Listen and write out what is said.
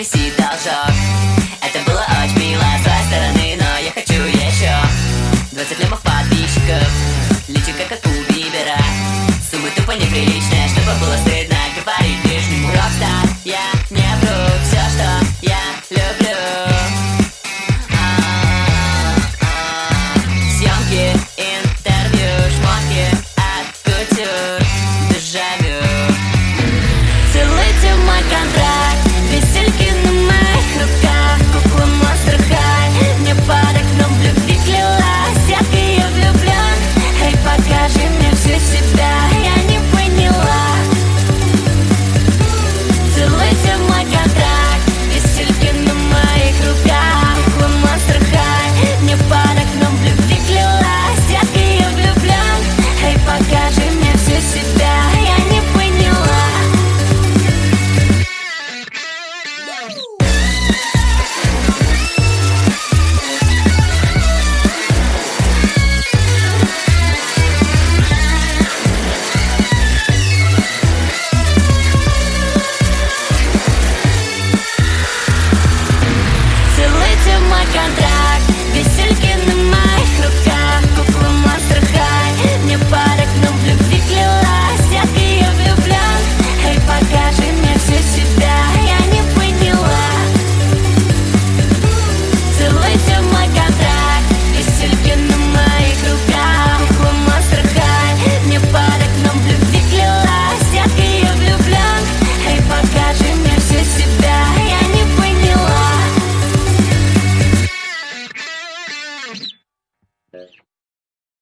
висит должок. Это было очень мило с твоей стороны, но я хочу еще 20 лямов подписчиков, личико как у Бибера, суммы тупо неприличные, чтобы было стыдно говорить лишнему. Рокстар, я не вру, все, что я люблю. Съемки, интервью, шмотки от кутюр, дежавю. Целуйте мой контракт, весельки на моих руках, кукла Monster High. Мне под окном в любви клялась, я в ее влюблен. Эй, покажи мне всю себя, я не поняла. Целуйте мой контракт, весельки на моих руках, кукла Monster High. Мне под окном в любви клялась, я в ее влюблен. Эй, покажи мне всю себя, я не поняла. Целуйте мой контракт, весельки на моих руках, кукла Monster High. Мне под окном в любви клялась, я в ее влюблен. Эй, покажи мне всю себя, я не поняла. Целуйте мой контракт, весельки на моих руках, кукла Monster High. Мне под окном в любви клялась, я в ее влюблен. Эй, покажи мне всю себя, я не поняла.